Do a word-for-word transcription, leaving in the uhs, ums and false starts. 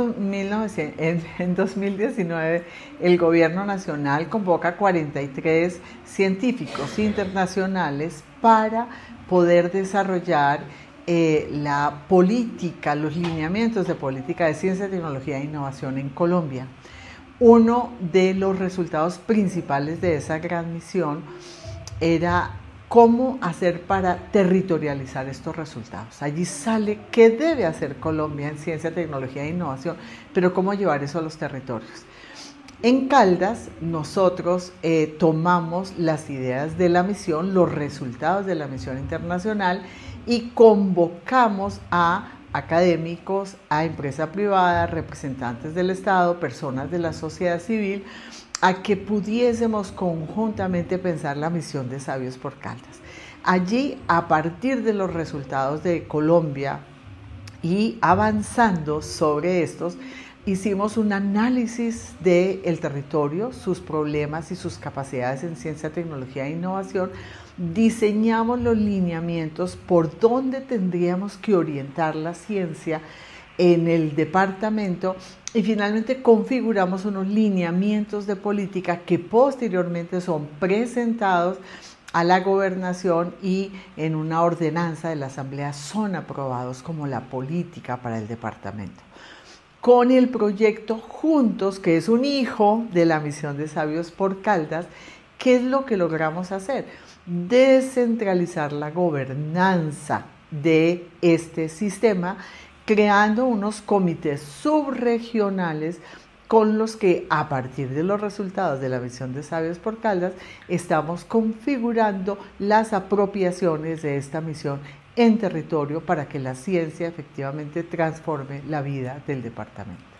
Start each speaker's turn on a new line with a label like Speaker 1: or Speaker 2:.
Speaker 1: do- mil novecientos en, en dos mil diecinueve el gobierno nacional convoca cuarenta y tres científicos internacionales para poder desarrollar eh, la política, los lineamientos de política de ciencia, tecnología e innovación en Colombia. Uno de los resultados principales de esa gran misión era cómo hacer para territorializar estos resultados. Allí sale qué debe hacer Colombia en ciencia, tecnología e innovación, pero cómo llevar eso a los territorios. En Caldas nosotros eh, tomamos las ideas de la misión, los resultados de la misión internacional y convocamos a académicos, a empresa privada, representantes del Estado, personas de la sociedad civil, a que pudiésemos conjuntamente pensar la misión de Sabios por Caldas. Allí, a partir de los resultados de Colombia y avanzando sobre estos, hicimos un análisis del territorio, sus problemas y sus capacidades en ciencia, tecnología e innovación. Diseñamos los lineamientos por dónde tendríamos que orientar la ciencia en el departamento y finalmente configuramos unos lineamientos de política que posteriormente son presentados a la gobernación y en una ordenanza de la asamblea son aprobados como la política para el departamento. Con el proyecto Juntos, que es un hijo de la misión de Sabios por Caldas, ¿qué es lo que logramos hacer? Descentralizar la gobernanza de este sistema, creando unos comités subregionales con los que, a partir de los resultados de la misión de Sabios por Caldas, estamos configurando las apropiaciones de esta misión en territorio para que la ciencia efectivamente transforme la vida del departamento.